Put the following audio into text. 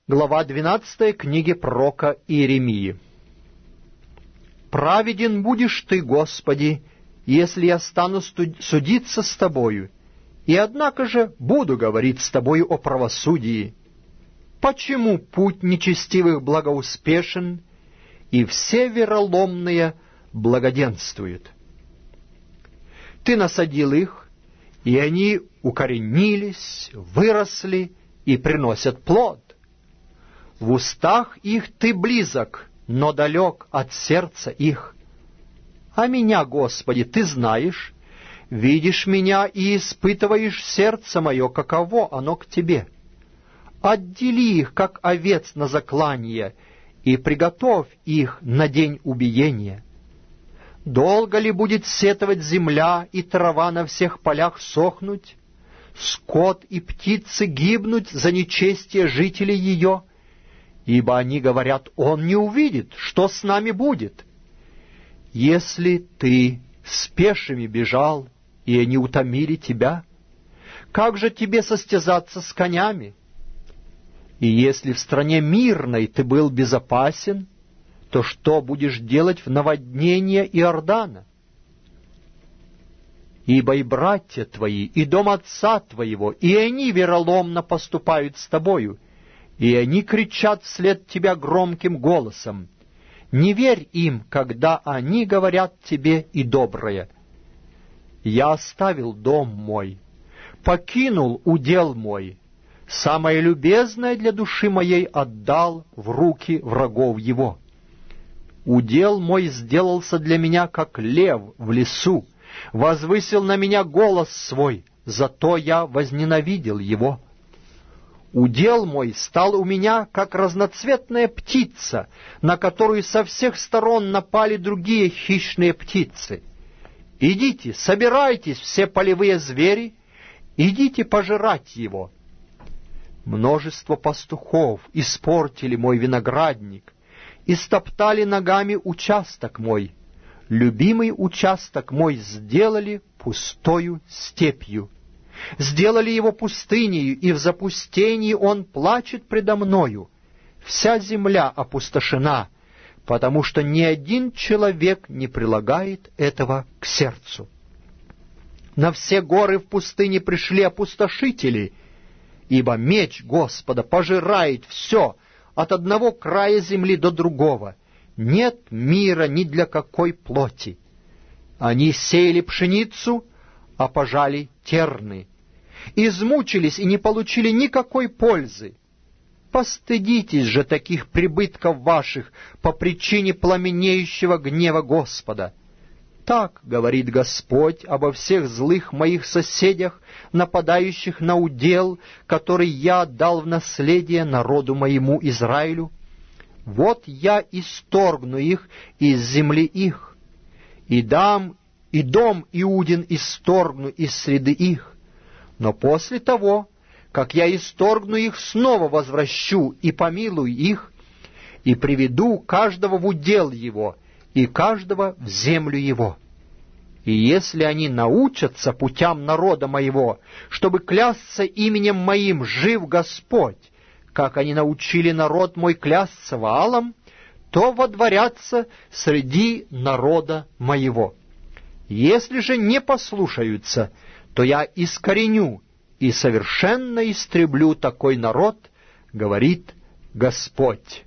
Глава 12 книги пророка Иеремии. «Праведен будешь ты, Господи, если я стану судиться с Тобою, и однако же буду говорить с Тобою о правосудии. Почему путь нечестивых благоуспешен, и все вероломные благоденствуют? Ты насадил их, и они укоренились, выросли и приносят плод. В устах их ты близок, но далек от сердца их. А меня, Господи, ты знаешь, видишь меня и испытываешь сердце мое, каково оно к тебе. Отдели их, как овец на заклание, и приготовь их на день убиения. Долго ли будет сетовать земля и трава на всех полях сохнуть, скот и птицы гибнуть за нечестие жителей ее? Ибо они говорят: он не увидит, что с нами будет. Если ты с пешими бежал, и они утомили тебя, как же тебе состязаться с конями? И если в стране мирной ты был безопасен, то что будешь делать в наводнение Иордана? Ибо и братья твои, и дом отца твоего, и они вероломно поступают с тобою, и они кричат вслед тебя громким голосом. Не верь им, когда они говорят тебе и доброе. Я оставил дом мой, покинул удел мой, самое любезное для души моей отдал в руки врагов его. Удел мой сделался для меня, как лев в лесу, возвысил на меня голос свой, зато я возненавидел его. Удел мой стал у меня, как разноцветная птица, на которую со всех сторон напали другие хищные птицы. Идите, собирайтесь, все полевые звери, идите пожирать его. Множество пастухов испортили мой виноградник, истоптали ногами участок мой. Любимый участок мой сделали пустою степью. Сделали его пустынею, и в запустении он плачет предо мною. Вся земля опустошена, потому что ни один человек не прилагает этого к сердцу. На все горы в пустыне пришли опустошители, ибо меч Господа пожирает все, от одного края земли до другого. Нет мира ни для какой плоти. Они сеяли пшеницу, а пожали терны. Измучились и не получили никакой пользы. Постыдитесь же таких прибытков ваших по причине пламенеющего гнева Господа. Так говорит Господь обо всех злых моих соседях, нападающих на удел, который я дал в наследие народу моему Израилю. Вот я исторгну их из земли их, и дом Иудин исторгну из среды их. Но после того, как я исторгну их, снова возвращу и помилую их, и приведу каждого в удел его, и каждого в землю его. И если они научатся путям народа моего, чтобы клясться именем моим, жив Господь, как они научили народ мой клясться Ваалом, то водворятся среди народа моего. Если же не послушаются, то я искореню и совершенно истреблю такой народ, говорит Господь».